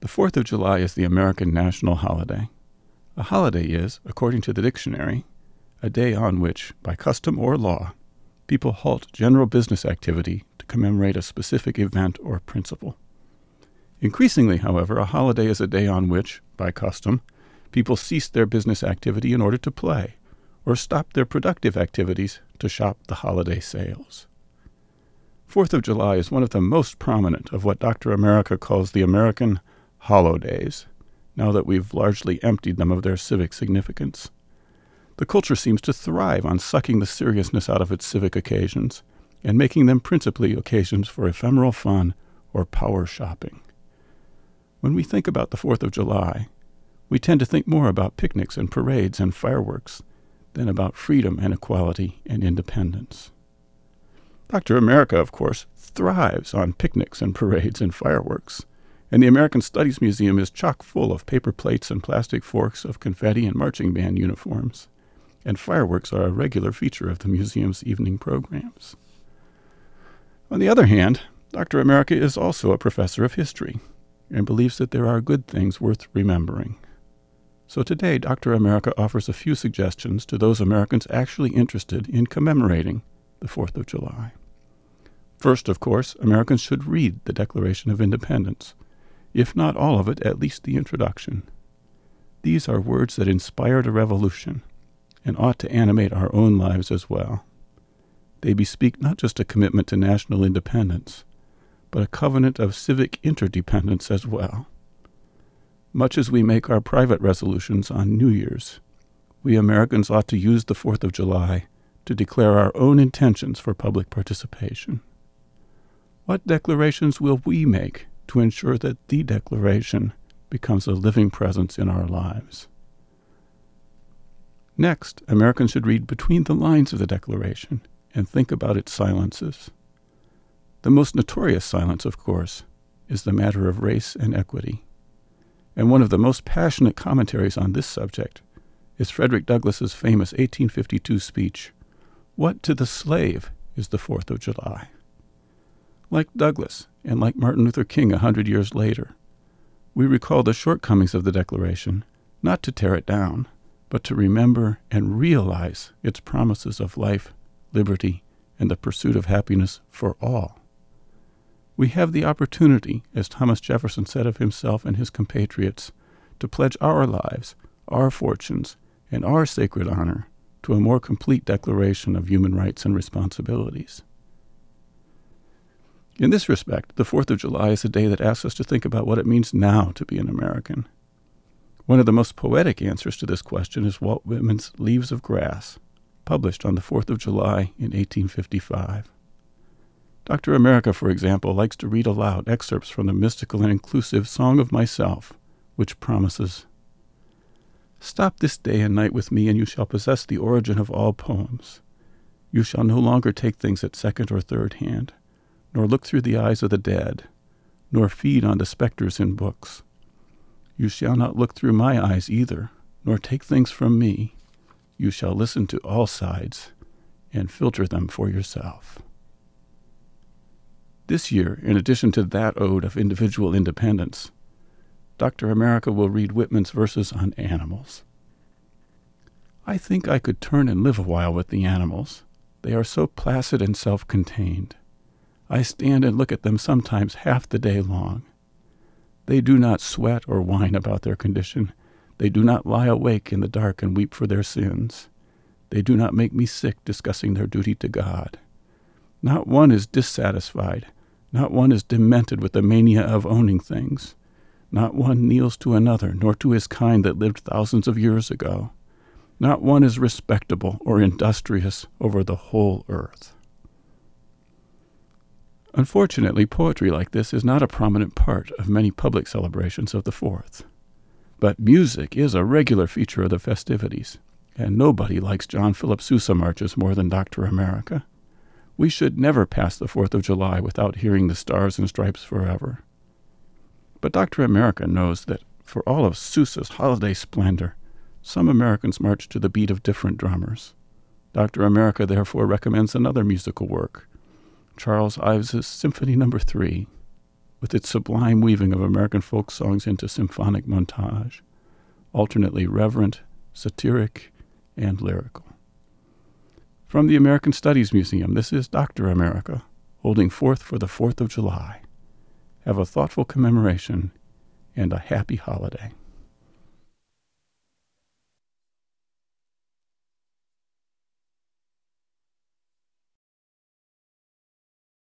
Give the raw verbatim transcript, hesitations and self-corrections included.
The fourth of July is the American national holiday. A holiday is, according to the dictionary, a day on which, by custom or law, people halt general business activity to commemorate a specific event or principle. Increasingly, however, a holiday is a day on which, by custom, people cease their business activity in order to play, or stop their productive activities to shop the holiday sales. Fourth of July is one of the most prominent of what Doctor America calls the American holidays, now that we've largely emptied them of their civic significance. The culture seems to thrive on sucking the seriousness out of its civic occasions and making them principally occasions for ephemeral fun or power shopping. When we think about the fourth of July, we tend to think more about picnics and parades and fireworks than about freedom and equality and independence. Doctor America, of course, thrives on picnics and parades and fireworks, and the American Studies Museum is chock full of paper plates and plastic forks of confetti and marching band uniforms, and fireworks are a regular feature of the museum's evening programs. On the other hand, Doctor America is also a professor of history and believes that there are good things worth remembering. So today, Doctor America offers a few suggestions to those Americans actually interested in commemorating the fourth of July. First, of course, Americans should read the Declaration of Independence, if not all of it, at least the introduction. These are words that inspired a revolution and ought to animate our own lives as well. They bespeak not just a commitment to national independence, but a covenant of civic interdependence as well. Much as we make our private resolutions on New Year's, we Americans ought to use the fourth of July to declare our own intentions for public participation. What declarations will we make to ensure that the Declaration becomes a living presence in our lives? Next, Americans should read between the lines of the Declaration and think about its silences. The most notorious silence, of course, is the matter of race and equity. And one of the most passionate commentaries on this subject is Frederick Douglass's famous eighteen fifty-two speech, "What to the slave is the fourth of July?" Like Douglass, and like Martin Luther King a hundred years later, we recall the shortcomings of the Declaration, not to tear it down, but to remember and realize its promises of life, liberty, and the pursuit of happiness for all. We have the opportunity, as Thomas Jefferson said of himself and his compatriots, to pledge our lives, our fortunes, and our sacred honor to a more complete declaration of human rights and responsibilities. In this respect, the fourth of July is a day that asks us to think about what it means now to be an American. One of the most poetic answers to this question is Walt Whitman's Leaves of Grass, published on the fourth of July in eighteen fifty-five. Doctor America, for example, likes to read aloud excerpts from the mystical and inclusive Song of Myself, which promises, "Stop this day and night with me, and you shall possess the origin of all poems. You shall no longer take things at second or third hand, nor look through the eyes of the dead, nor feed on the specters in books. You shall not look through my eyes either, nor take things from me. You shall listen to all sides and filter them for yourself." This year, in addition to that ode of individual independence, Doctor America will read Whitman's verses on animals. "I think I could turn and live a while with the animals. They are so placid and self-contained. I stand and look at them sometimes half the day long. They do not sweat or whine about their condition. They do not lie awake in the dark and weep for their sins. They do not make me sick discussing their duty to God. Not one is dissatisfied. Not one is demented with the mania of owning things. Not one kneels to another, nor to his kind that lived thousands of years ago. Not one is respectable or industrious over the whole earth." Unfortunately, poetry like this is not a prominent part of many public celebrations of the fourth. But music is a regular feature of the festivities, and nobody likes John Philip Sousa marches more than Doctor America. We should never pass the fourth of July without hearing the Stars and Stripes Forever. But Doctor America knows that for all of Sousa's holiday splendor, some Americans march to the beat of different drummers. Doctor America therefore recommends another musical work, Charles Ives's Symphony Number Three, with its sublime weaving of American folk songs into symphonic montage, alternately reverent, satiric, and lyrical. From the American Studies Museum, this is Doctor America, holding forth for the fourth of July. Have a thoughtful commemoration and a happy holiday.